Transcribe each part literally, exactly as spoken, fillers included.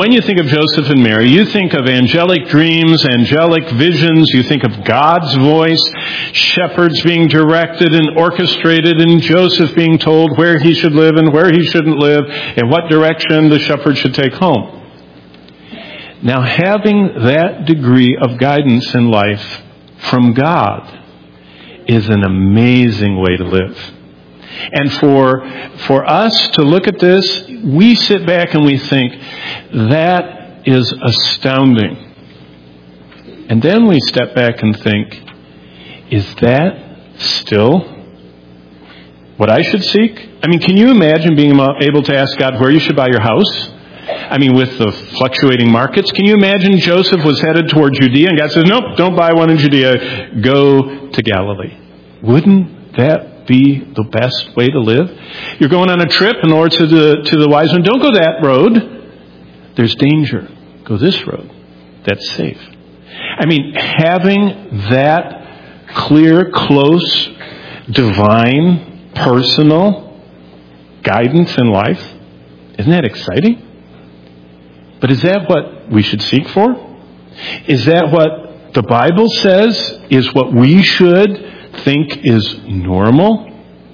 When you think of Joseph and Mary, you think of angelic dreams, angelic visions. You think of God's voice, shepherds being directed and orchestrated, and Joseph being told where he should live and where he shouldn't live, and what direction the shepherd should take home. Now, having that degree of guidance in life from God is an amazing way to live. And for for us to look at this, we sit back and we think, that is astounding. And then we step back and think, is that still what I should seek? I mean, can you imagine being able to ask God where you should buy your house? I mean, with the fluctuating markets, can you imagine Joseph was headed toward Judea and God says, nope, don't buy one in Judea, go to Galilee. Wouldn't that be the best way to live? You're going on a trip and the Lord said to, to the wise man, don't go that road. There's danger. Go this road. That's safe. I mean, having that clear, close, divine, personal guidance in life, isn't that exciting? But is that what we should seek for? Is that what the Bible says is what we should think is normal?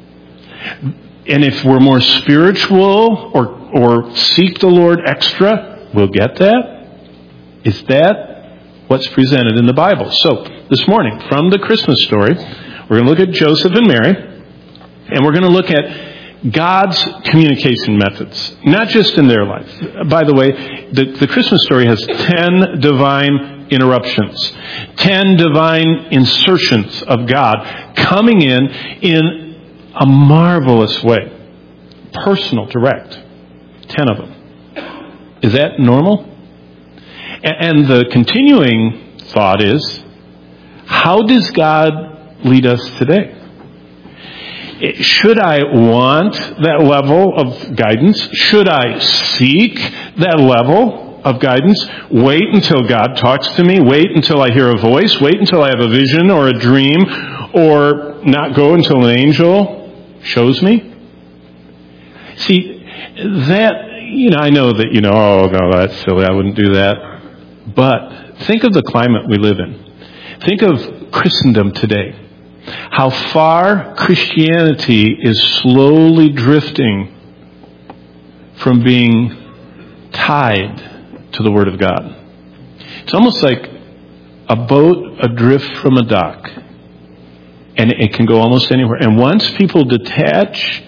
And if we're more spiritual or or seek the Lord extra, we'll get that? Is that what's presented in the Bible? So, this morning, from the Christmas story, we're going to look at Joseph and Mary, and we're going to look at God's communication methods, not just in their life. By the way, the, the Christmas story has ten divine interruptions, ten divine insertions of God coming in in a marvelous way. Personal, direct. Ten of them. Is that normal? And, and the continuing thought is, how does God lead us today? Should I want that level of guidance? Should I seek that level of guidance? Wait until God talks to me? Wait until I hear a voice? Wait until I have a vision or a dream? Or not go until an angel shows me? See, that, you know, I know that, you know, oh, no, that's silly. I wouldn't do that. But think of the climate we live in. Think of Christendom today. How far Christianity is slowly drifting from being tied to the Word of God. It's almost like a boat adrift from a dock. And it can go almost anywhere. And once people detach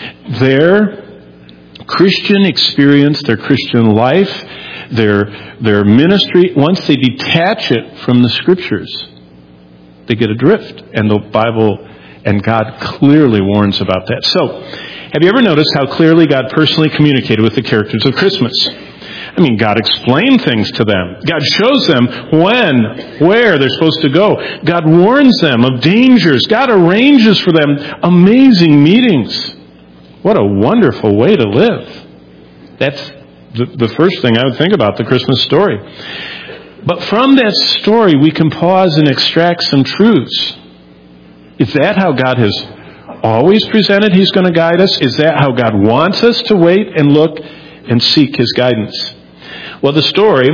their Christian experience, their Christian life, their, their ministry, once they detach it from the Scriptures, they get adrift. And the Bible and God clearly warns about that. So, have you ever noticed how clearly God personally communicated with the characters of Christmas? I mean, God explained things to them. God shows them when, where they're supposed to go. God warns them of dangers. God arranges for them amazing meetings. What a wonderful way to live. That's the, the first thing I would think about the Christmas story. But from that story, we can pause and extract some truths. Is that how God has always presented He's going to guide us? Is that how God wants us to wait and look and seek His guidance? Well, the story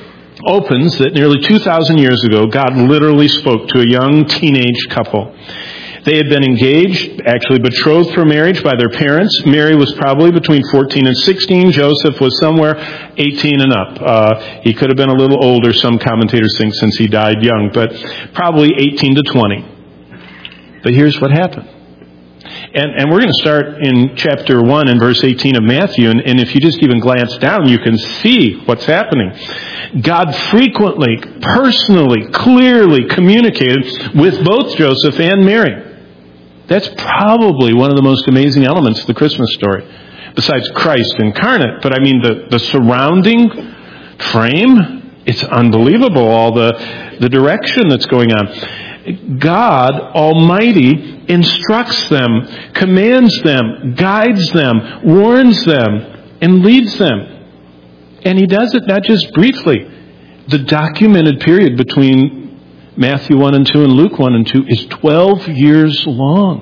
opens that nearly two thousand years ago, God literally spoke to a young teenage couple. They had been engaged, actually betrothed for marriage by their parents. Mary was probably between fourteen and sixteen. Joseph was somewhere eighteen and up. Uh, he could have been a little older, some commentators think, since he died young, but probably eighteen to twenty. But here's what happened. And, and we're going to start in chapter one and verse eighteen of Matthew. And, and if you just even glance down, you can see what's happening. God frequently, personally, clearly communicated with both Joseph and Mary. That's probably one of the most amazing elements of the Christmas story, besides Christ incarnate. But I mean, the, the surrounding frame, it's unbelievable, all the, the direction that's going on. God Almighty instructs them, commands them, guides them, warns them, and leads them. And He does it not just briefly. The documented period between Matthew one and two and Luke one and two is twelve years long.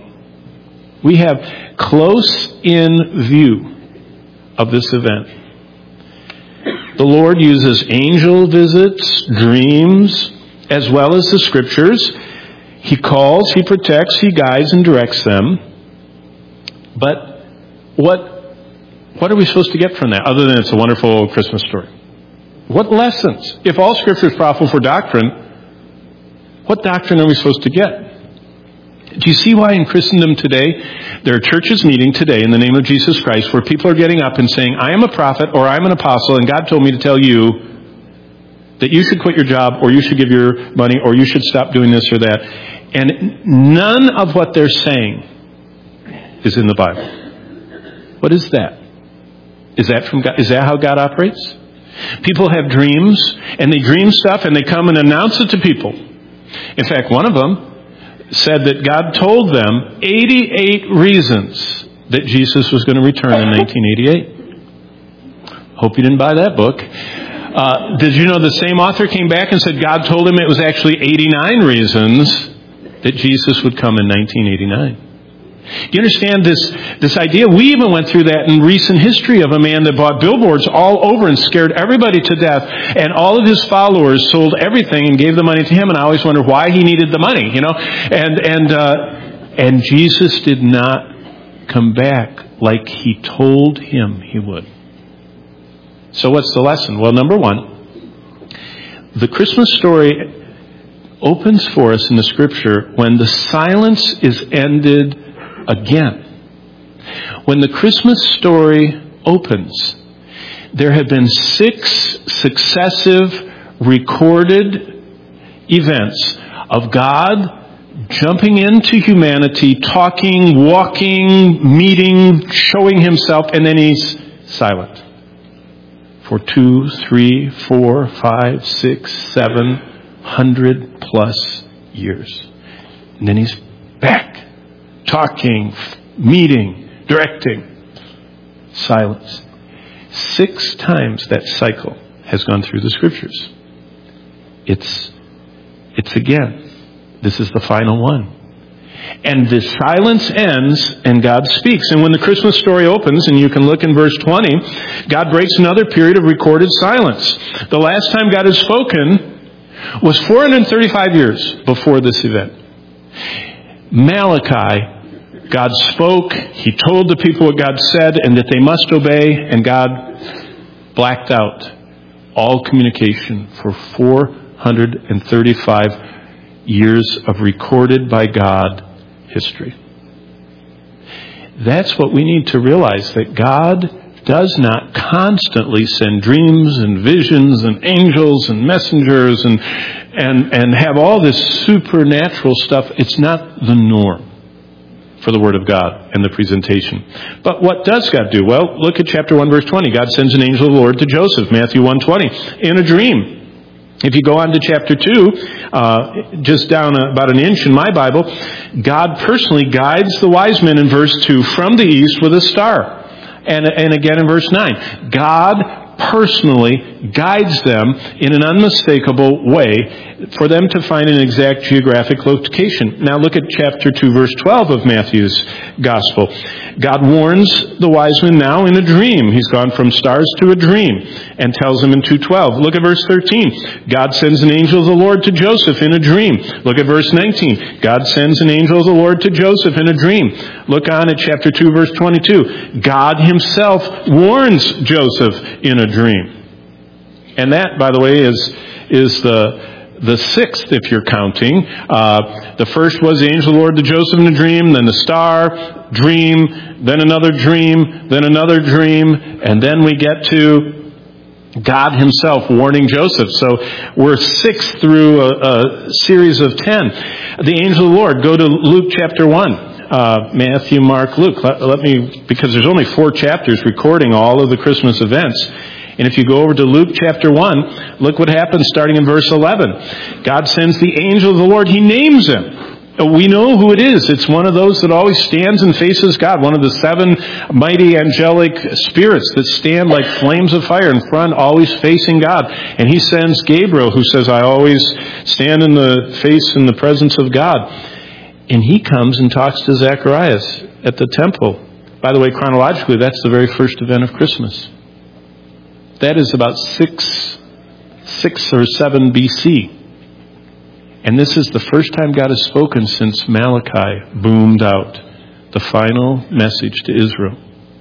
We have close in view of this event. The Lord uses angel visits, dreams, as well as the Scriptures. He calls, He protects, He guides and directs them. But what, what are we supposed to get from that, other than it's a wonderful Christmas story? What lessons? If all Scripture is profitable for doctrine, what doctrine are we supposed to get? Do you see why in Christendom today, there are churches meeting today in the name of Jesus Christ where people are getting up and saying, I am a prophet or I'm an apostle and God told me to tell you that you should quit your job or you should give your money or you should stop doing this or that. And none of what they're saying is in the Bible. What is that? Is that from God? Is that how God operates? People have dreams and they dream stuff and they come and announce it to people. In fact, one of them said that God told them eighty-eight reasons that Jesus was going to return in nineteen eighty-eight. Hope you didn't buy that book. Uh, did you know the same author came back and said God told him it was actually eighty-nine reasons that Jesus would come in nineteen eighty-nine? Do you understand this, this idea? We even went through that in recent history of a man that bought billboards all over and scared everybody to death. And all of his followers sold everything and gave the money to him. And I always wondered why he needed the money, you know. And and uh, and Jesus did not come back like He told him He would. So what's the lesson? Well, number one, the Christmas story opens for us in the Scripture when the silence is ended again. When the Christmas story opens, there have been six successive recorded events of God jumping into humanity, talking, walking, meeting, showing Himself, and then He's silent for two, three, four, five, six, seven hundred plus years. And then He's back. Talking, meeting, directing, silence. Six times that cycle has gone through the Scriptures. It's, it's again. This is the final one. And the silence ends and God speaks. And when the Christmas story opens, and you can look in verse twenty, God breaks another period of recorded silence. The last time God has spoken was four hundred thirty-five years before this event. Malachi, God spoke, He told the people what God said and that they must obey, and God blacked out all communication for four hundred thirty-five years of recorded by God history. That's what we need to realize, that God does not constantly send dreams and visions and angels and messengers and and and have all this supernatural stuff. It's not the norm for the Word of God and the presentation. But what does God do? Well, look at chapter one, verse twenty. God sends an angel of the Lord to Joseph, Matthew one twenty, in a dream. If you go on to chapter two, uh, just down about an inch in my Bible, God personally guides the wise men in verse two from the east with a star. And, and again in verse nine, God personally guides them in an unmistakable way for them to find an exact geographic location. Now look at chapter two, verse twelve of Matthew's Gospel. God warns the wise men now in a dream. He's gone from stars to a dream and tells them in two twelve. Look at verse thirteen. God sends an angel of the Lord to Joseph in a dream. Look at verse nineteen. God sends an angel of the Lord to Joseph in a dream. Look on at chapter two, verse twenty-two. God Himself warns Joseph in a dream. And that, by the way, is is the the sixth, if you're counting. Uh, the first was the angel of the Lord to Joseph in a dream, then the star, dream, then another dream, then another dream, and then we get to God Himself warning Joseph. So we're six through a, a series of ten. The angel of the Lord, go to Luke chapter one. Uh, Matthew, Mark, Luke. Let, let me, because there's only four chapters recording all of the Christmas events. And if you go over to Luke chapter one, look what happens starting in verse eleven. God sends the angel of the Lord. He names him. We know who it is. It's one of those that always stands and faces God. One of the seven mighty angelic spirits that stand like flames of fire in front, always facing God. And He sends Gabriel, who says, I always stand in the face and the presence of God. And he comes and talks to Zacharias at the temple. By the way, chronologically, that's the very first event of Christmas. That is about six, six or seven B C. And this is the first time God has spoken since Malachi boomed out the final message to Israel.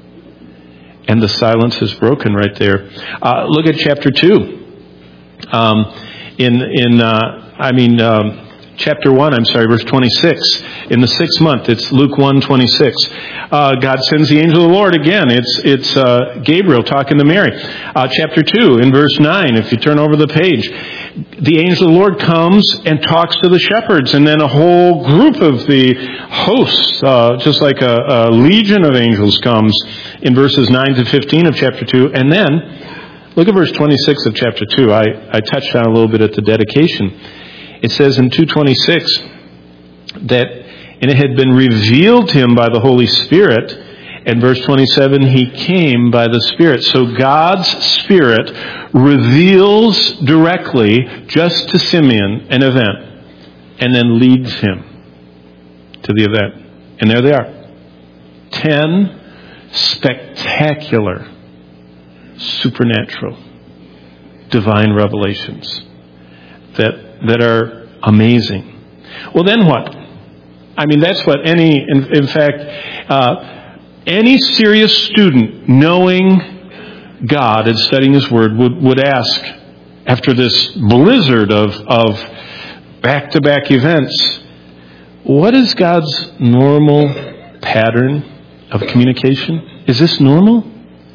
And the silence is broken right there. Uh, look at chapter two. Um, in, in uh, I mean, um, chapter one, I'm sorry, verse twenty-six. In the sixth month, it's Luke one twenty-six. Uh, God sends the angel of the Lord again. It's it's uh, Gabriel talking to Mary. Uh, chapter two, in verse nine, if you turn over the page, the angel of the Lord comes and talks to the shepherds, and then a whole group of the hosts, uh, just like a, a legion of angels, comes in verses nine to fifteen of chapter two. And then, look at verse twenty-six of chapter two. I, I touched on a little bit at the dedication. It says in two twenty-six that, and it had been revealed to him by the Holy Spirit. And verse twenty-seven, he came by the Spirit. So God's Spirit reveals directly just to Simeon an event and then leads him to the event. And there they are. Ten spectacular, supernatural, divine revelations that that are amazing. Well, then what? I mean, that's what any, in, in fact, uh, any serious student knowing God and studying His Word would, would ask, after this blizzard of, of back-to-back events, what is God's normal pattern of communication? Is this normal?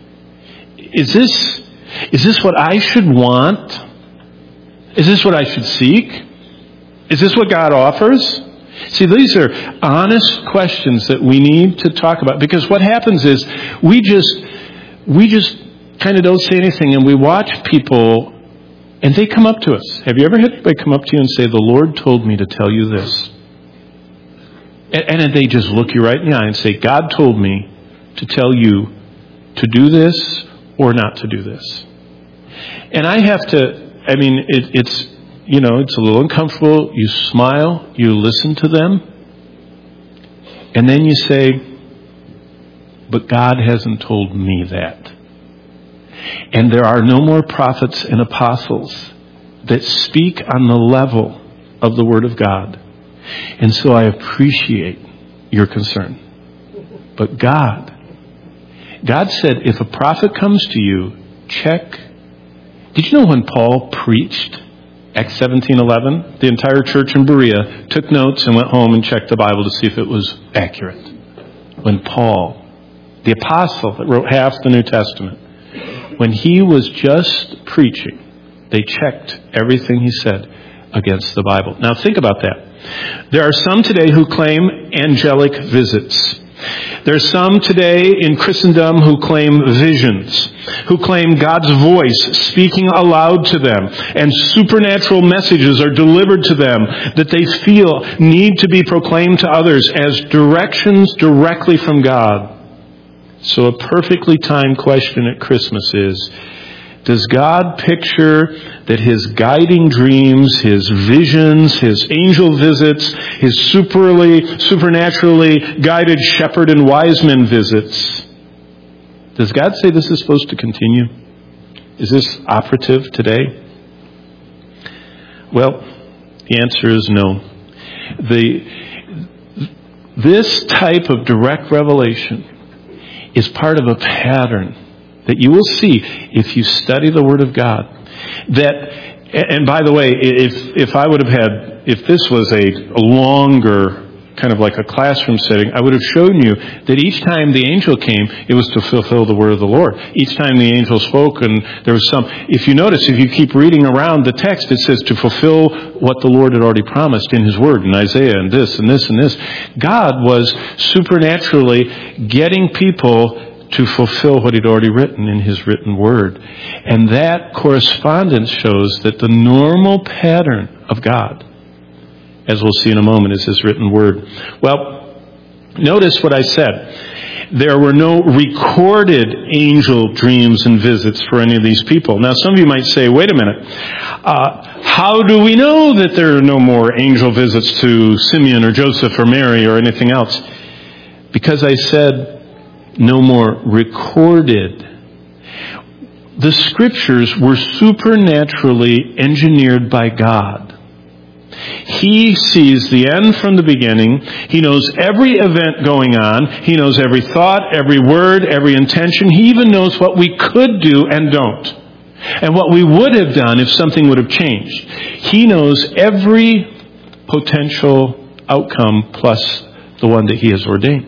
Is this, is this what I should want? Is this what I should seek? Is this what God offers? See, these are honest questions that we need to talk about, because what happens is we just we just kind of don't say anything, and we watch people and they come up to us. Have you ever had anybody come up to you and say, "The Lord told me to tell you this"? And, and they just look you right in the eye and say, "God told me to tell you to do this or not to do this." And I have to I mean, it, it's, you know, it's a little uncomfortable. You smile, you listen to them, and then you say, but God hasn't told me that. And there are no more prophets and apostles that speak on the level of the Word of God. And so I appreciate your concern. But God, God said, if a prophet comes to you, check. Did you know when Paul preached, Acts seventeen eleven, the entire church in Berea took notes and went home and checked the Bible to see if it was accurate? When Paul, the apostle that wrote half the New Testament, when he was just preaching, they checked everything he said against the Bible. Now think about that. There are some today who claim angelic visits. There's some today in Christendom who claim visions, who claim God's voice speaking aloud to them, and supernatural messages are delivered to them that they feel need to be proclaimed to others as directions directly from God. So a perfectly timed question at Christmas is, does God picture that His guiding dreams, His visions, His angel visits, His superly, supernaturally guided shepherd and wise men visits, does God say this is supposed to continue? Is this operative today? Well, the answer is no. The, this type of direct revelation is part of a pattern that you will see if you study the Word of God. That, and by the way, if if I would have had, if this was a longer, kind of like a classroom setting, I would have shown you that each time the angel came, it was to fulfill the word of the Lord. Each time the angel spoke, and there was some, if you notice, if you keep reading around the text, it says to fulfill what the Lord had already promised in His Word, in Isaiah, and this, and this, and this. God was supernaturally getting people to fulfill what He'd already written in His written Word. And that correspondence shows that the normal pattern of God, as we'll see in a moment, is His written Word. Well, notice what I said. There were no recorded angel dreams and visits for any of these people. Now, some of you might say, wait a minute, uh, how do we know that there are no more angel visits to Simeon or Joseph or Mary or anything else? Because I said no more recorded. the Scriptures were supernaturally engineered by God. He sees the end from the beginning. He knows every event going on. He knows every thought, every word, every intention. He even knows what we could do and don't, and what we would have done if something would have changed. He knows every potential outcome plus the one that He has ordained.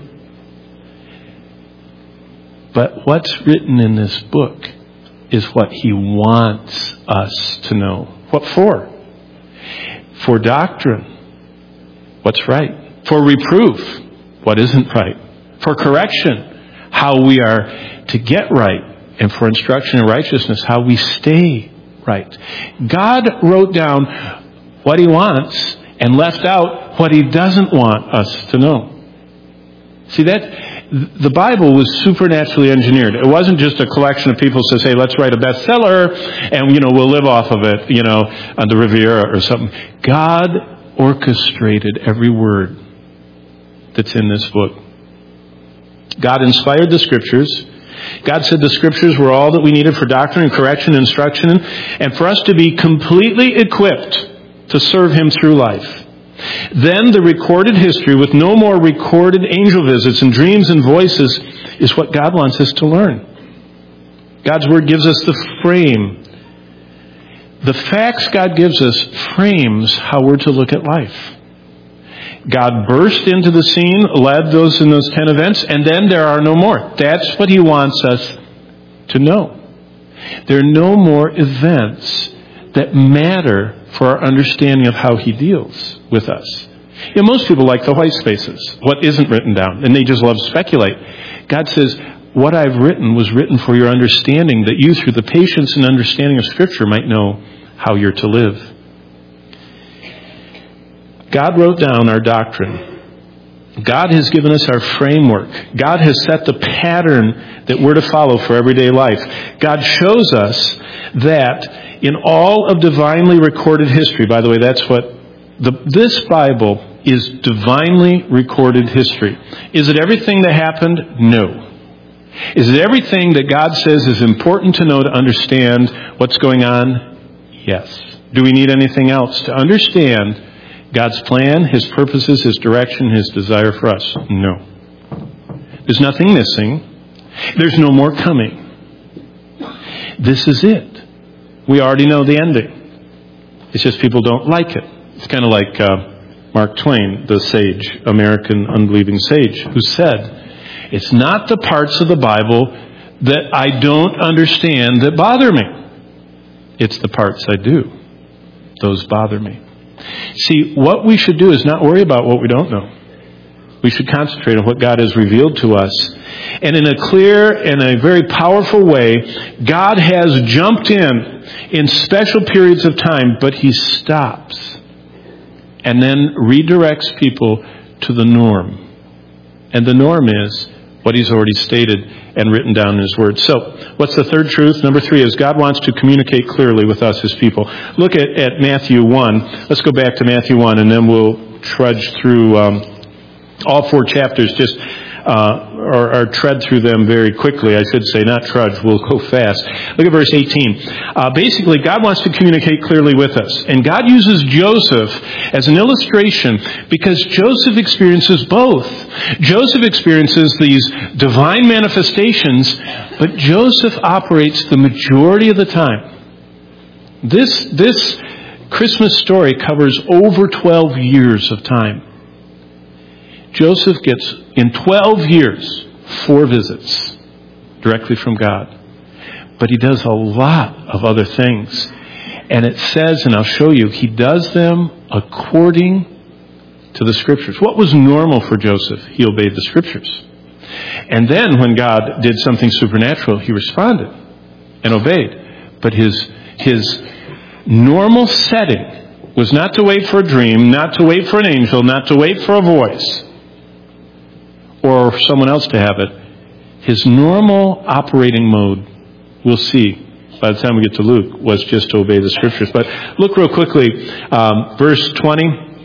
But what's written in this book is what He wants us to know. What for? For doctrine, what's right. For reproof, what isn't right. For correction, how we are to get right. And for instruction in righteousness, how we stay right. God wrote down what He wants and left out what He doesn't want us to know. See, that the Bible was supernaturally engineered. It wasn't just a collection of people who says, hey, let's write a bestseller and, you know, we'll live off of it, you know, on the Riviera or something. God orchestrated every word that's in this book. God inspired the Scriptures. God said the Scriptures were all that we needed for doctrine and correction and instruction, and for us to be completely equipped to serve Him through life. Then the recorded history with no more recorded angel visits and dreams and voices is what God wants us to learn. God's Word gives us the frame. The facts God gives us frames how we're to look at life. God burst into the scene, led those in those ten events, and then there are no more. That's what He wants us to know. There are no more events that matter for our understanding of how He deals with us. You know, most people like the white spaces, what isn't written down, and they just love to speculate. God says, what I've written was written for your understanding, that you, through the patience and understanding of Scripture, might know how you're to live. God wrote down our doctrine. God has given us our framework. God has set the pattern that we're to follow for everyday life. God shows us that in all of divinely recorded history, by the way, that's what the, this Bible is, divinely recorded history. Is it everything that happened? No. Is it everything that God says is important to know to understand what's going on? Yes. Do we need anything else to understand God's plan, His purposes, His direction, His desire for us? No. There's nothing missing. There's no more coming. This is it. We already know the ending. It's just people don't like it. It's kind of like uh, Mark Twain, the sage, American unbelieving sage, who said, it's not the parts of the Bible that I don't understand that bother me. It's the parts I do. Those bother me. See, what we should do is not worry about what we don't know. We should concentrate on what God has revealed to us. And in a clear and a very powerful way, God has jumped in in special periods of time, but He stops and then redirects people to the norm. And the norm is what He's already stated and written down in His Word. So, what's the third truth? Number three is God wants to communicate clearly with us, His people. Look at, at Matthew one. Let's go back to Matthew one, and then we'll trudge through um, all four chapters, just uh, or, or tread through them very quickly. I should say, not trudge. We'll go fast. Look at verse eighteen. Uh, basically, God wants to communicate clearly with us. And God uses Joseph as an illustration because Joseph experiences both. Joseph experiences these divine manifestations, but Joseph operates the majority of the time. This, this Christmas story covers over twelve years of time. Joseph gets, in twelve years, four visits directly from God. But he does a lot of other things. And it says, and I'll show you, he does them according to the Scriptures. What was normal for Joseph? He obeyed the Scriptures. And then when God did something supernatural, he responded and obeyed. But his, his normal setting was not to wait for a dream, not to wait for an angel, not to wait for a voice, or someone else to have it. His normal operating mode, we'll see by the time we get to Luke, was just to obey the Scriptures. But look real quickly, um, verse twenty.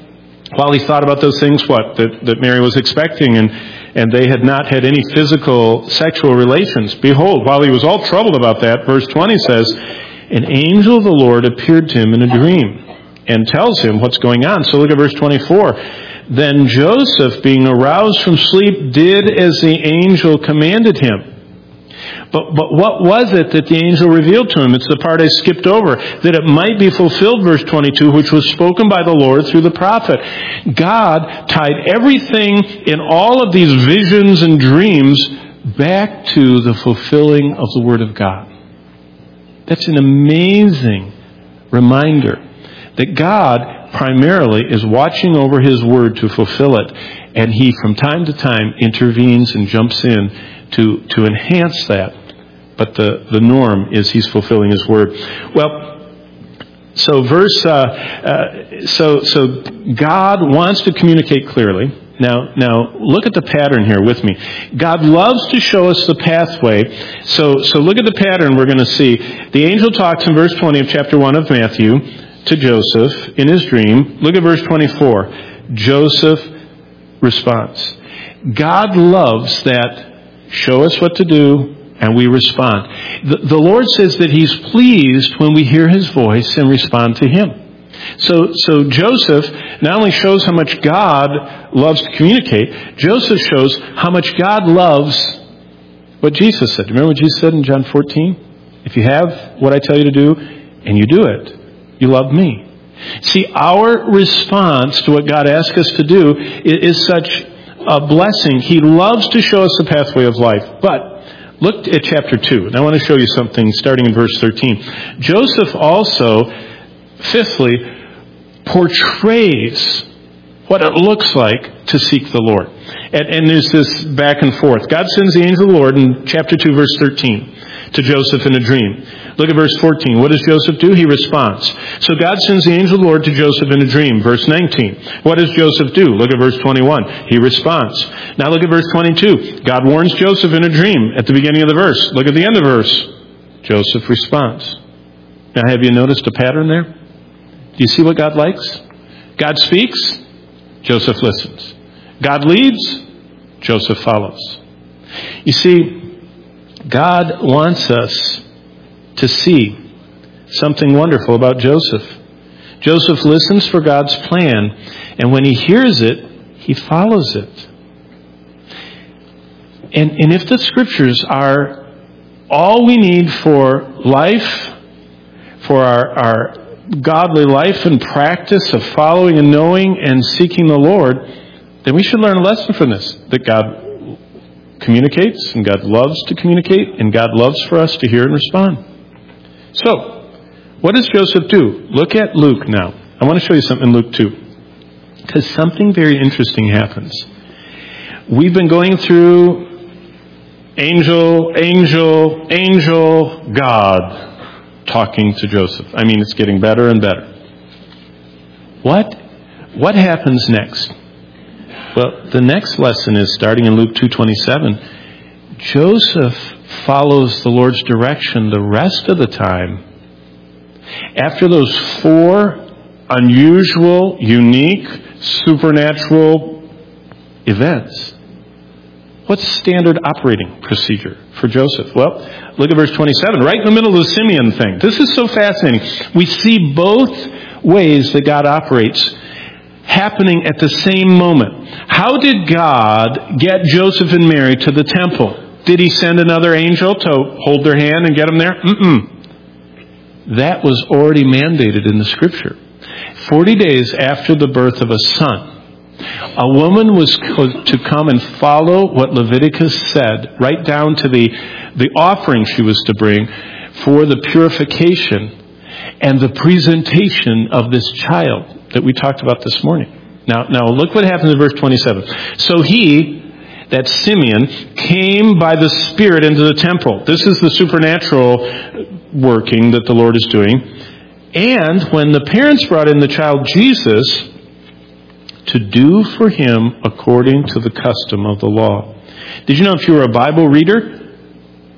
while he thought about those things, what? That, that Mary was expecting, and, and they had not had any physical sexual relations. Behold, while he was all troubled about that, verse twenty says, an angel of the Lord appeared to him in a dream and tells him what's going on. So look at verse twenty-four. Then Joseph, being aroused from sleep, did as the angel commanded him. But, but what was it that the angel revealed to him? It's the part I skipped over. That it might be fulfilled, verse twenty-two, which was spoken by the Lord through the prophet. God tied everything in all of these visions and dreams back to the fulfilling of the Word of God. That's an amazing reminder that God primarily is watching over His Word to fulfill it. And He, from time to time, intervenes and jumps in to, to enhance that. But the, the norm is He's fulfilling His Word. Well, so verse, uh, uh, so, so God wants to communicate clearly. Now, now look at the pattern here with me. God loves to show us the pathway. So, so look at the pattern we're going to see. The angel talks in verse twenty of chapter one of Matthew to Joseph in his dream. Look at verse twenty-four. Joseph responds. God loves that show us what to do and we respond. The, the Lord says that He's pleased when we hear His voice and respond to Him. So, so Joseph not only shows how much God loves to communicate, Joseph shows how much God loves what Jesus said. Remember what Jesus said in John fourteen? If you have what I tell you to do and you do it, you love me. See, our response to what God asks us to do is, is such a blessing. He loves to show us the pathway of life. But look at chapter two. And I want to show you something starting in verse thirteen. Joseph also, fifthly, portrays what it looks like to seek the Lord. And, and there's this back and forth. God sends the angel of the Lord in chapter two, verse thirteen, to Joseph in a dream. Look at verse fourteen. What does Joseph do? He responds. So God sends the angel of the Lord to Joseph in a dream. Verse nineteen. What does Joseph do? Look at verse twenty-one. He responds. Now look at verse twenty-two. God warns Joseph in a dream at the beginning of the verse. Look at the end of the verse. Joseph responds. Now have you noticed a pattern there? Do you see what God likes? God speaks. Joseph listens. God leads. Joseph follows. You see, God wants us to see something wonderful about Joseph. Joseph listens for God's plan, and when he hears it, he follows it. And, and if the Scriptures are all we need for life, for our, our godly life and practice of following and knowing and seeking the Lord, then we should learn a lesson from this, that God communicates, and God loves to communicate, and God loves for us to hear and respond. So, what does Joseph do? Look at Luke now. I want to show you something in Luke two. Because something very interesting happens. We've been going through angel, angel, angel, God talking to Joseph. I mean, it's getting better and better. What, what happens next? Well, the next lesson is starting in Luke two twenty-seven. Joseph follows the Lord's direction the rest of the time. After those four unusual, unique, supernatural events, what's standard operating procedure for Joseph? Well, look at verse twenty-seven, right in the middle of the Simeon thing. This is so fascinating. We see both ways that God operates happening at the same moment. How did God get Joseph and Mary to the temple? Did He send another angel to hold their hand and get them there? Mm-mm. That was already mandated in the Scripture. Forty days after the birth of a son, a woman was to come and follow what Leviticus said, right down to the, the offering she was to bring for the purification and the presentation of this child that we talked about this morning. Now, now look what happens in verse twenty-seven. So he, that Simeon, came by the Spirit into the temple. This is the supernatural working that the Lord is doing. And when the parents brought in the child Jesus, to do for him according to the custom of the law. Did you know if you were a Bible reader,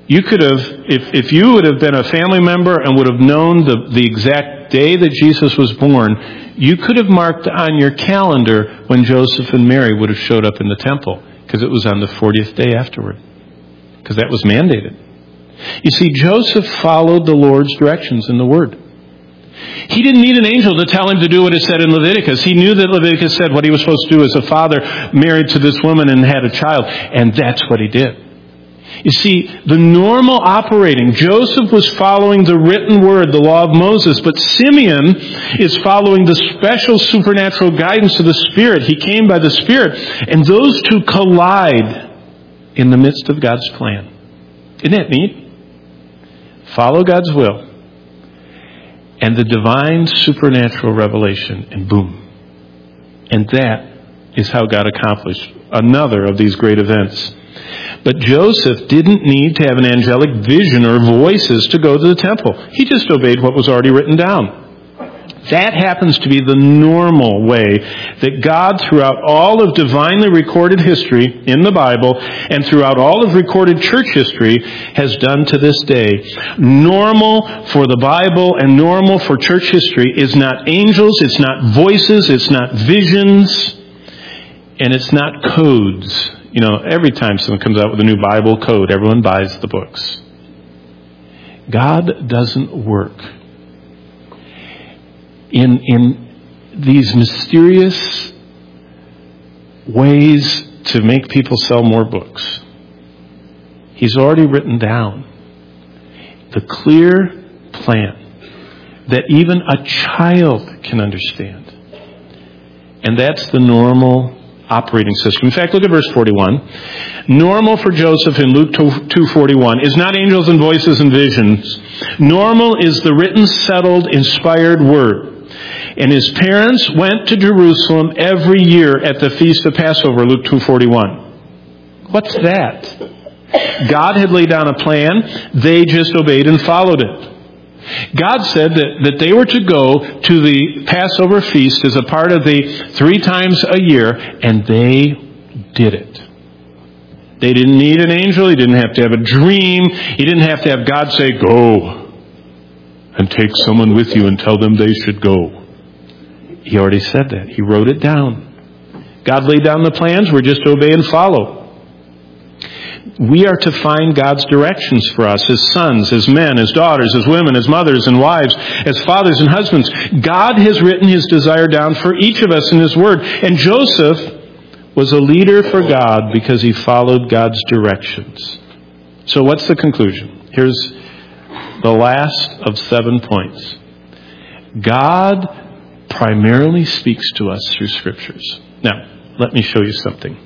You could have, if, if you would have been a family member and would have known the, the exact day that Jesus was born, you could have marked on your calendar when Joseph and Mary would have showed up in the temple, because it was on the fortieth day afterward, because that was mandated. You see, Joseph followed the Lord's directions in the Word. He didn't need an angel to tell him to do what it said in Leviticus. He knew that Leviticus said what he was supposed to do as a father married to this woman and had a child, and that's what he did. You see, the normal operating, Joseph was following the written word, the law of Moses, but Simeon is following the special supernatural guidance of the Spirit. He came by the Spirit, and those two collide in the midst of God's plan. Isn't that neat? Follow God's will, and the divine supernatural revelation, and boom. And that is how God accomplished another of these great events. But Joseph didn't need to have an angelic vision or voices to go to the temple. He just obeyed what was already written down. That happens to be the normal way that God, throughout all of divinely recorded history in the Bible and throughout all of recorded church history, has done to this day. Normal for the Bible and normal for church history is not angels, it's not voices, it's not visions, and it's not codes. You know, every time someone comes out with a new Bible code, everyone buys the books. God doesn't work in in these mysterious ways to make people sell more books. He's already written down the clear plan that even a child can understand. And that's the normal operating system. In fact, look at verse forty-one. Normal for Joseph in Luke two forty-one is not angels and voices and visions. Normal is the written, settled, inspired word. And his parents went to Jerusalem every year at the feast of Passover, Luke two forty-one. What's that? God had laid down a plan. They just obeyed and followed it. God said that, that they were to go to the Passover feast as a part of the three times a year, and they did it. They didn't need an angel. He didn't have to have a dream. He didn't have to have God say, go and take someone with you and tell them they should go. He already said that. He wrote it down. God laid down the plans. We're just to obey and follow. We are to find God's directions for us as sons, as men, as daughters, as women, as mothers and wives, as fathers and husbands. God has written His desire down for each of us in His Word. And Joseph was a leader for God because he followed God's directions. So what's the conclusion? Here's the last of seven points. God primarily speaks to us through Scriptures. Now, let me show you something.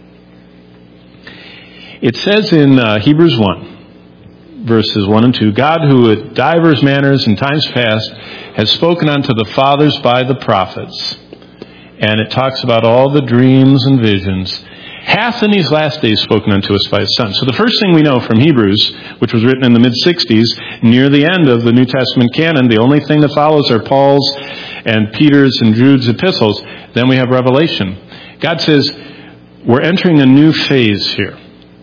It says in uh, Hebrews one, verses one and two, God who at divers manners in times past has spoken unto the fathers by the prophets. And it talks about all the dreams and visions, hath in these last days spoken unto us by His Son. So the first thing we know from Hebrews, which was written in the mid-sixties, near the end of the New Testament canon, the only thing that follows are Paul's and Peter's and Jude's epistles. Then we have Revelation. God says, we're entering a new phase here.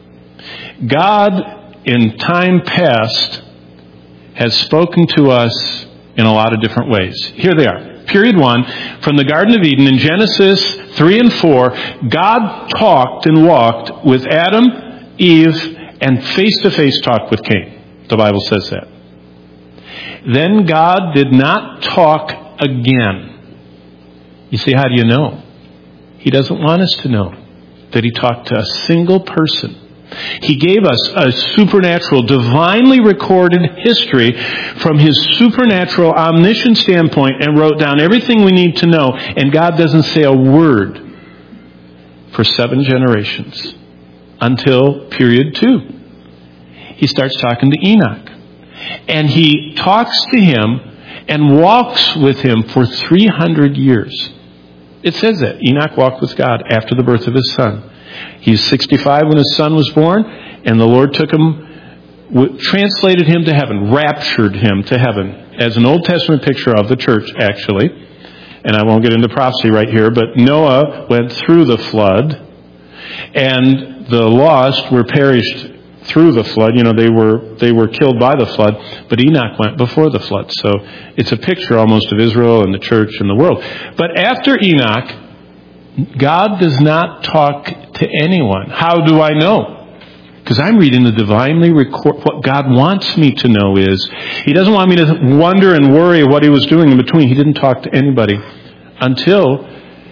God, in time past, has spoken to us in a lot of different ways. Here they are. Period one, from the Garden of Eden in Genesis three and four, God talked and walked with Adam, Eve, and face-to-face talked with Cain. The Bible says that. Then God did not talk again. You see, how do you know? He doesn't want us to know that He talked to a single person. He gave us a supernatural, divinely recorded history from His supernatural, omniscient standpoint and wrote down everything we need to know. And God doesn't say a word for seven generations until period two. He starts talking to Enoch. And He talks to him and walks with him for three hundred years. It says that. Enoch walked with God after the birth of his son. He's sixty-five when his son was born, and the Lord took him, translated him to heaven, raptured him to heaven, as an Old Testament picture of the church, actually. And I won't get into prophecy right here, but Noah went through the flood, and the lost were perished through the flood. You know, they were they were killed by the flood, but Enoch went before the flood. So it's a picture almost of Israel and the church and the world. But after Enoch, God does not talk to anyone. How do I know? Because I'm reading the divinely record. What God wants me to know is, He doesn't want me to wonder and worry what He was doing in between. He didn't talk to anybody until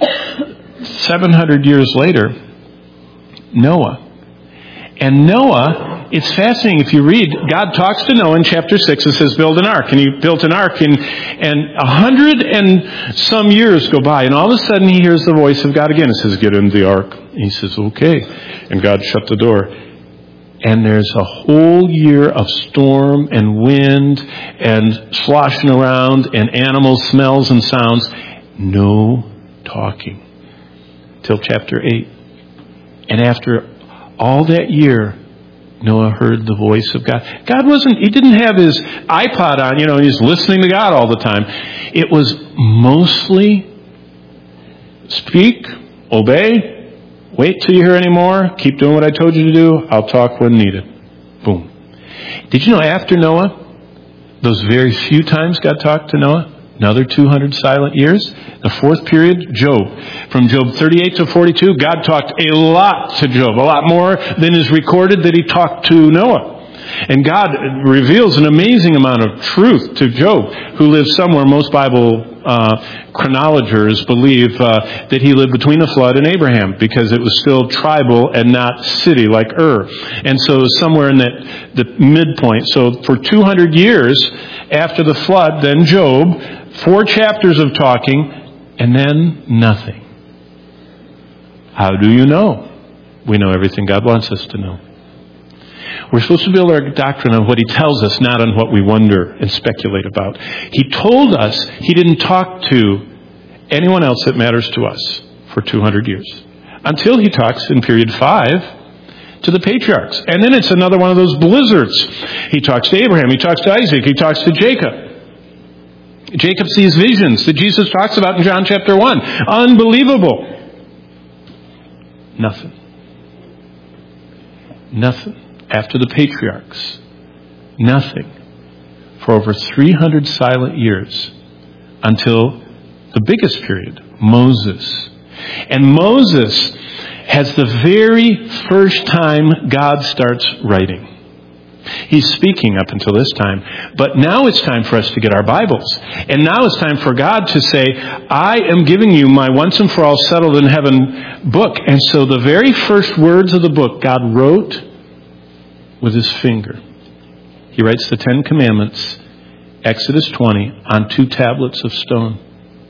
seven hundred years later, Noah. And Noah, it's fascinating if you read, God talks to Noah in chapter six and says, build an ark. And he built an ark, and and a hundred and some years go by, and all of a sudden he hears the voice of God again. It says, get into the ark. And he says, okay. And God shut the door. And there's a whole year of storm and wind and sloshing around and animal smells and sounds. No talking. Till chapter eight. And after all that year, Noah heard the voice of God. God wasn't, he didn't have his iPod on, you know, he's listening to God all the time. It was mostly speak, obey, wait till you hear any more, keep doing what I told you to do, I'll talk when needed. Boom. Did you know after Noah, those very few times God talked to Noah, another two hundred silent years. The fourth period, Job. From Job thirty-eight to forty-two, God talked a lot to Job, a lot more than is recorded that He talked to Noah. And God reveals an amazing amount of truth to Job, who lived somewhere. Most Bible uh, chronologers believe uh, that he lived between the flood and Abraham, because it was still tribal and not city like Ur. And so somewhere in that the midpoint. So for two hundred years after the flood, then Job, four chapters of talking, and then nothing. How do you know? We know everything God wants us to know. We're supposed to build our doctrine on what He tells us, not on what we wonder and speculate about. He told us He didn't talk to anyone else that matters to us for two hundred years. Until He talks in period five to the patriarchs. And then it's another one of those blizzards. He talks to Abraham. He talks to Isaac. He talks to Jacob. Jacob sees visions that Jesus talks about in John chapter one. Unbelievable. Nothing. Nothing. After the patriarchs, nothing for over three hundred silent years until the biggest period, Moses. And Moses has the very first time God starts writing. He's speaking up until this time, but now it's time for us to get our Bibles. And now it's time for God to say, I am giving you my once and for all settled in heaven book. And so the very first words of the book God wrote with His finger. He writes the Ten Commandments, Exodus twenty, on two tablets of stone.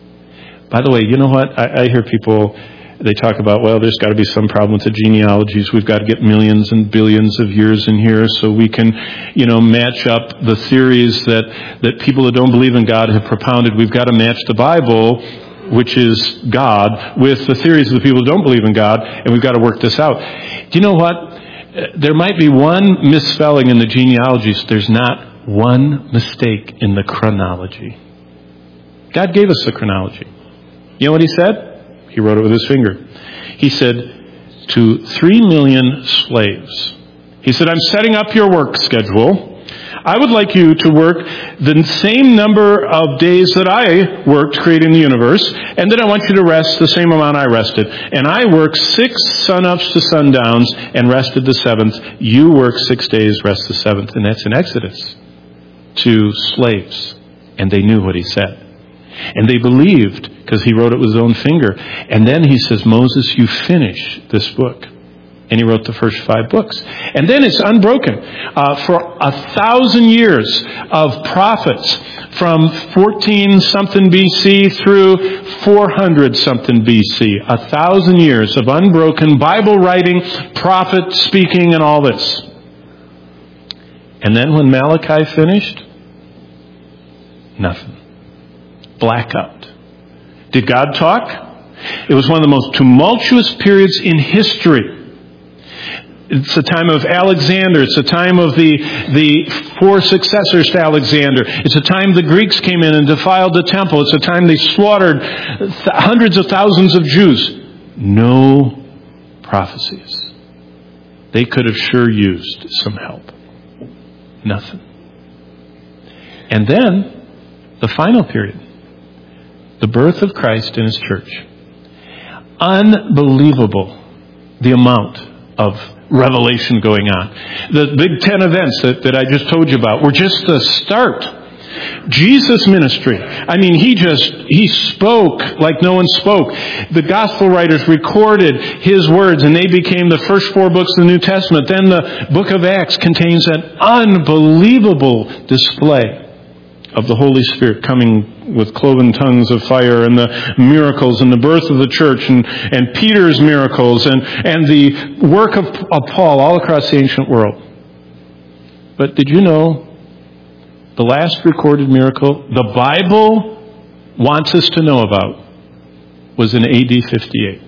By the way, you know what? I, I hear people, they talk about, well, there's got to be some problem with the genealogies. We've got to get millions and billions of years in here so we can, you know, match up the theories that, that people that don't believe in God have propounded. We've got to match the Bible, which is God, with the theories of the people who don't believe in God, and we've got to work this out. Do you know what? There might be one misspelling in the genealogies. There's not one mistake in the chronology. God gave us the chronology. You know what He said? He wrote it with His finger. He said, to three million slaves. He said, I'm setting up your work schedule. I would like you to work the same number of days that I worked creating the universe, and then I want you to rest the same amount I rested. And I worked six sun-ups to sundowns and rested the seventh. You work six days, rest the seventh. And that's in Exodus to slaves. And they knew what He said. And they believed because He wrote it with His own finger. And then He says, Moses, you finish this book. And He wrote the first five books. And then it's unbroken. Uh, for a thousand years of prophets from fourteen something B C through four hundred something B C. A thousand years of unbroken Bible writing, prophet speaking, and all this. And then when Malachi finished, nothing. Blackout. Did God talk? It was one of the most tumultuous periods in history. It's the time of Alexander. It's the time of the, the four successors to Alexander. It's the time the Greeks came in and defiled the temple. It's the time they slaughtered th- hundreds of thousands of Jews. No prophecies. they could have sure used some help. Nothing. And then, the final period. The birth of Christ in His church. Unbelievable the amount of revelation going on. The big ten events that, that I just told you about were just the start. Jesus' ministry. I mean, He just, He spoke like no one spoke. The gospel writers recorded His words and they became the first four books of the New Testament. Then the book of Acts contains an unbelievable display of the Holy Spirit coming with cloven tongues of fire, and the miracles and the birth of the church, and, and Peter's miracles, and, and the work of, of Paul all across the ancient world. But did you know the last recorded miracle the Bible wants us to know about was in A D fifty-eight?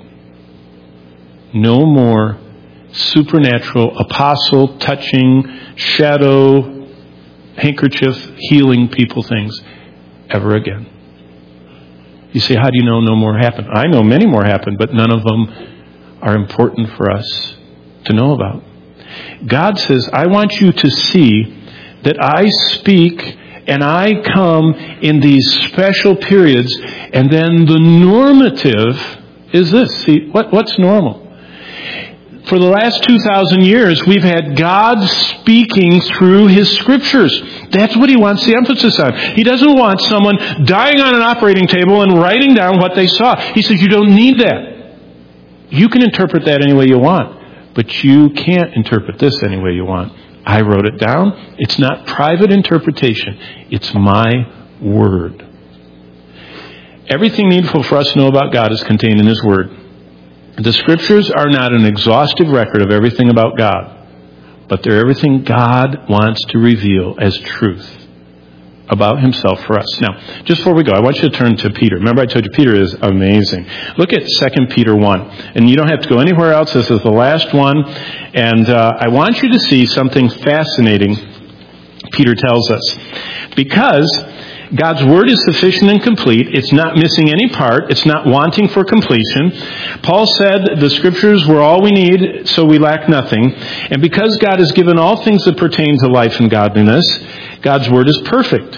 No more supernatural, apostle, touching, shadow, handkerchief, healing people things ever again. You say, how do you know no more happened? I know many more happened, but none of them are important for us to know about. God says, I want you to see that I speak and I come in these special periods, and then the normative is this. See, what, what's normal? For the last two thousand years, we've had God speaking through His Scriptures. That's what He wants the emphasis on. He doesn't want someone dying on an operating table and writing down what they saw. He says, you don't need that. You can interpret that any way you want, but you can't interpret this any way you want. I wrote it down. It's not private interpretation. It's my Word. Everything needful for us to know about God is contained in His Word. The Scriptures are not an exhaustive record of everything about God, but they're everything God wants to reveal as truth about Himself for us. Now, just before we go, I want you to turn to Peter. Remember I told you Peter is amazing. Look at Second Peter one. And you don't have to go anywhere else. This is the last one. And uh, I want you to see something fascinating Peter tells us. Because God's Word is sufficient and complete. It's not missing any part. It's not wanting for completion. Paul said the Scriptures were all we need, so we lack nothing. And because God has given all things that pertain to life and godliness, God's Word is perfect.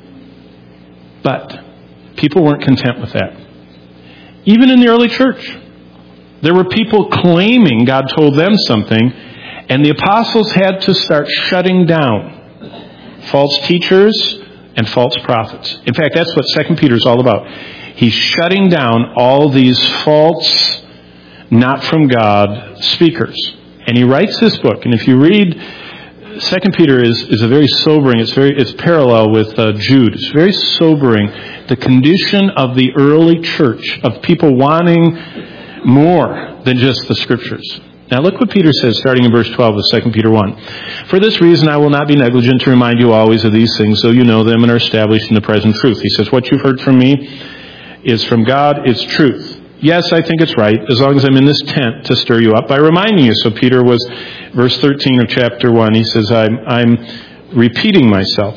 But people weren't content with that. Even in the early church, there were people claiming God told them something, and the apostles had to start shutting down false teachers and false prophets. In fact, that's what Second Peter is all about. He's shutting down all these false, not from God speakers. And he writes this book. And if you read, Second Peter is, is a very sobering, it's very it's parallel with uh, Jude. It's very sobering, the condition of the early church, of people wanting more than just the Scriptures. Now look what Peter says, starting in verse twelve of Second Peter one. For this reason I will not be negligent to remind you always of these things, though you know them and are established in the present truth. He says, what you've heard from me is from God, it's truth. Yes, I think it's right, as long as I'm in this tent to stir you up by reminding you. So Peter was, verse thirteen of chapter one, he says, I'm, I'm repeating myself.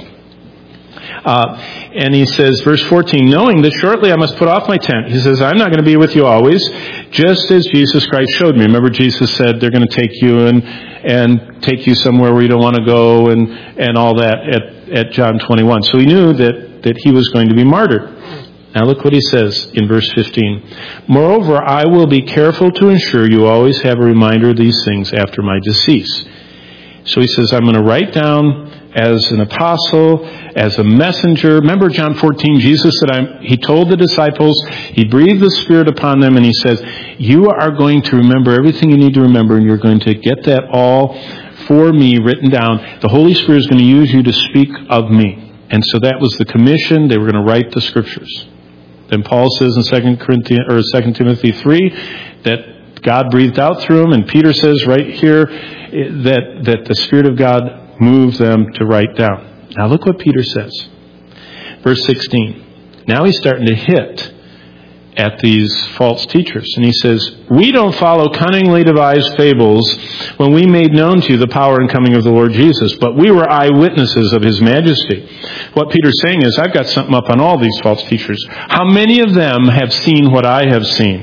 Uh, and he says, verse fourteen, knowing that shortly I must put off my tent. He says, I'm not going to be with you always, just as Jesus Christ showed me. Remember, Jesus said they're going to take you and and take you somewhere where you don't want to go, and, and all that at, at John twenty-one. So he knew that, that he was going to be martyred. Now look what he says in verse fifteen. Moreover, I will be careful to ensure you always have a reminder of these things after my decease. So he says, I'm going to write down as an apostle, as a messenger. Remember John fourteen, Jesus said, I'm, he told the disciples, he breathed the Spirit upon them, and he says, you are going to remember everything you need to remember, and you're going to get that all for me written down. The Holy Spirit is going to use you to speak of me. And so that was the commission. They were going to write the Scriptures. Then Paul says in Second Corinthians or Second Timothy three that God breathed out through him, and Peter says right here that, that the Spirit of God moved them to write down. Now look what Peter says. Verse sixteen. Now he's starting to hit at these false teachers. And he says, we don't follow cunningly devised fables when we made known to you the power and coming of the Lord Jesus, but we were eyewitnesses of His majesty. What Peter's saying is, I've got something up on all these false teachers. How many of them have seen what I have seen?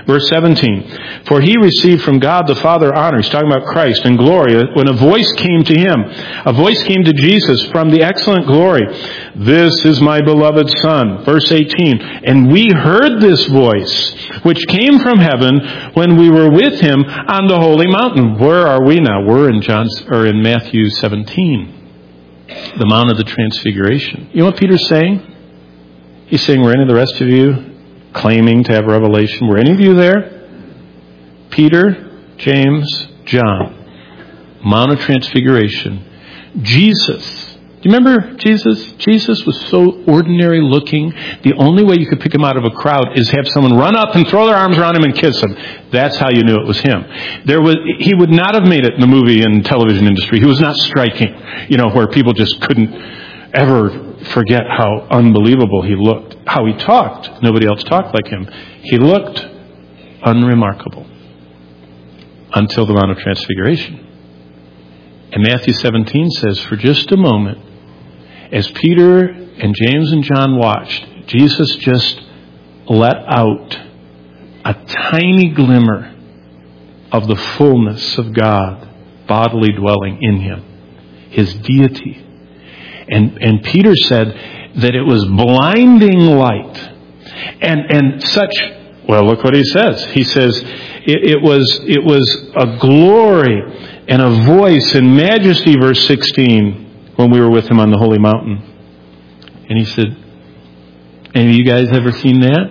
Verse seventeen, for he received from God the Father honor. He's talking about Christ and glory. When a voice came to him, a voice came to Jesus from the excellent glory. This is my beloved Son. Verse eighteen, and we heard this voice, which came from heaven when we were with him on the holy mountain. Where are we now? We're in John's, or in Matthew seventeen, the Mount of the Transfiguration. You know what Peter's saying? He's saying, were any of the rest of you claiming to have revelation? Were any of you there? Peter, James, John. Mount of Transfiguration. Jesus. Do you remember Jesus? Jesus was so ordinary looking. The only way you could pick him out of a crowd is have someone run up and throw their arms around him and kiss him. That's how you knew it was him. There was, he would not have made it in the movie and television industry. He was not striking, you know, where people just couldn't ever forget how unbelievable he looked. How he talked. Nobody else talked like him. He looked unremarkable until the Mount of Transfiguration. And Matthew seventeen says, for just a moment, as Peter and James and John watched, Jesus just let out a tiny glimmer of the fullness of God bodily dwelling in him, his deity. And, and Peter said that it was blinding light. And, and such, well, look what he says. He says it, it was, it was a glory and a voice and majesty, verse sixteen, when we were with him on the holy mountain. And he said, any of you guys ever seen that?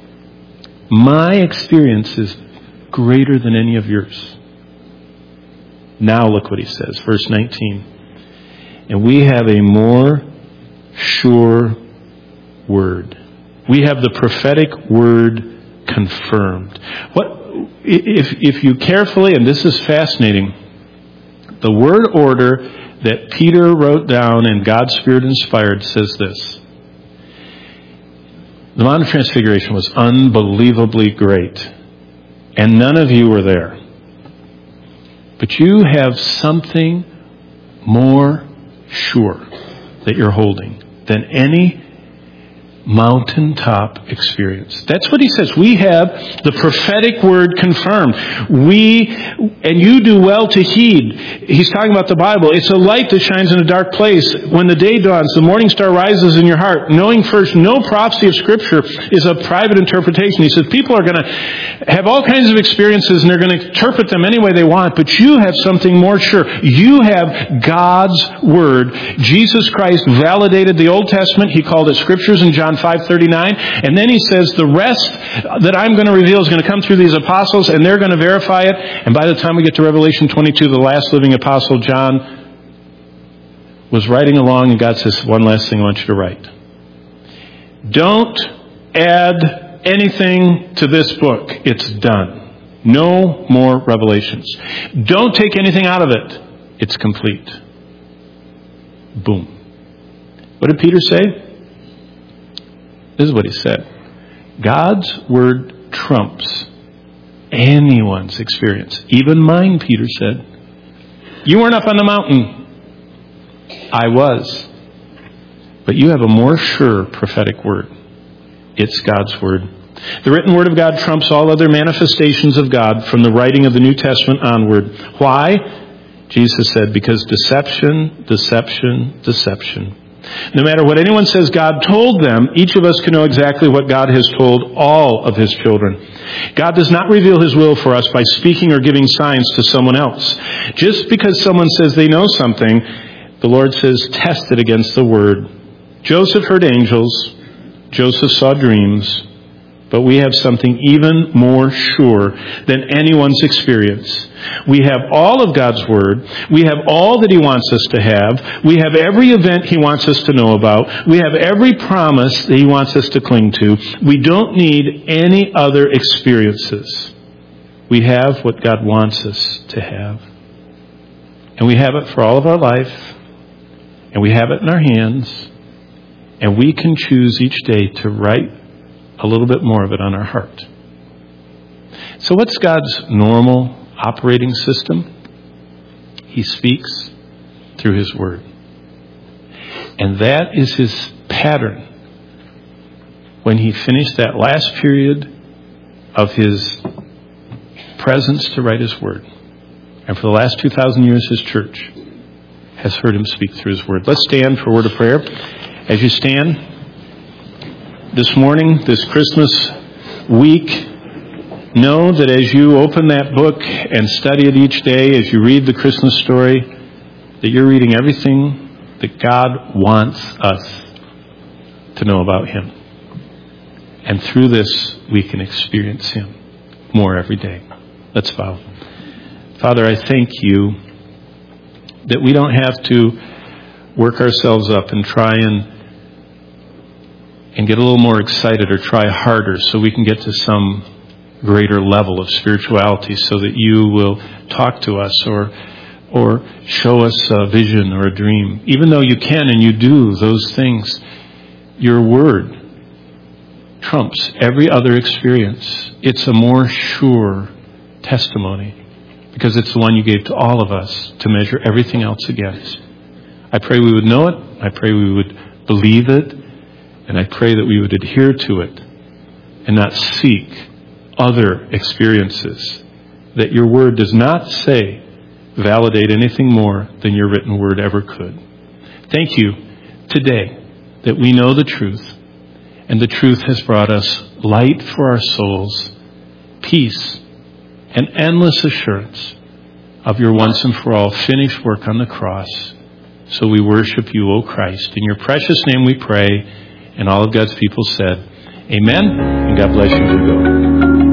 My experience is greater than any of yours. Now look what he says, verse nineteen. And we have a more sure word. We have the prophetic word confirmed. What if if you carefully, and this is fascinating, the word order that Peter wrote down and God's Spirit inspired says this. The Mount of Transfiguration was unbelievably great, and none of you were there. But you have something more sure that you're holding than any mountaintop experience. That's what he says. We have the prophetic word confirmed. We, and you do well to heed. He's talking about the Bible. It's a light that shines in a dark place. When the day dawns, the morning star rises in your heart. Knowing first, no prophecy of Scripture is a private interpretation. He says people are going to have all kinds of experiences and they're going to interpret them any way they want, but you have something more sure. You have God's Word. Jesus Christ validated the Old Testament. He called it Scriptures in John five thirty-nine. And then he says the rest that I'm going to reveal is going to come through these apostles and they're going to verify it. And by the time we get to Revelation twenty-two, the last living apostle, John, was writing along and God says, one last thing I want you to write. Don't add anything to this book. It's done. No more revelations. Don't take anything out of it. It's complete. Boom. What did Peter say? This is what he said. God's word trumps anyone's experience. Even mine, Peter said. You weren't up on the mountain. I was. But you have a more sure prophetic word. It's God's word. The written word of God trumps all other manifestations of God from the writing of the New Testament onward. Why? Jesus said, because deception, deception, deception. No matter what anyone says God told them, each of us can know exactly what God has told all of his children. God does not reveal his will for us by speaking or giving signs to someone else. Just because someone says they know something, the Lord says, test it against the word. Joseph heard angels. Joseph saw dreams. But we have something even more sure than anyone's experience. We have all of God's Word. We have all that He wants us to have. We have every event He wants us to know about. We have every promise that He wants us to cling to. We don't need any other experiences. We have what God wants us to have. And we have it for all of our life. And we have it in our hands. And we can choose each day to write a little bit more of it on our heart. So what's God's normal operating system? He speaks through His Word. And that is His pattern. When He finished that last period of His presence to write His Word. And for the last two thousand years, His church has heard Him speak through His Word. Let's stand for a word of prayer. As you stand this morning, this Christmas week, know that as you open that book and study it each day, as you read the Christmas story, that you're reading everything that God wants us to know about Him. And through this, we can experience Him more every day. Let's bow. Father, I thank You that we don't have to work ourselves up and try and and get a little more excited or try harder so we can get to some greater level of spirituality so that You will talk to us or or show us a vision or a dream. Even though You can and You do those things, Your Word trumps every other experience. It's a more sure testimony because it's the one You gave to all of us to measure everything else against. I pray we would know it. I pray we would believe it. And I pray that we would adhere to it and not seek other experiences that Your Word does not say validate anything more than Your written Word ever could. Thank You today that we know the truth, and the truth has brought us light for our souls, peace, and endless assurance of Your once and for all finished work on the cross. So we worship You, O Christ. In Your precious name we pray, and all of God's people said, Amen, and God bless you as you go.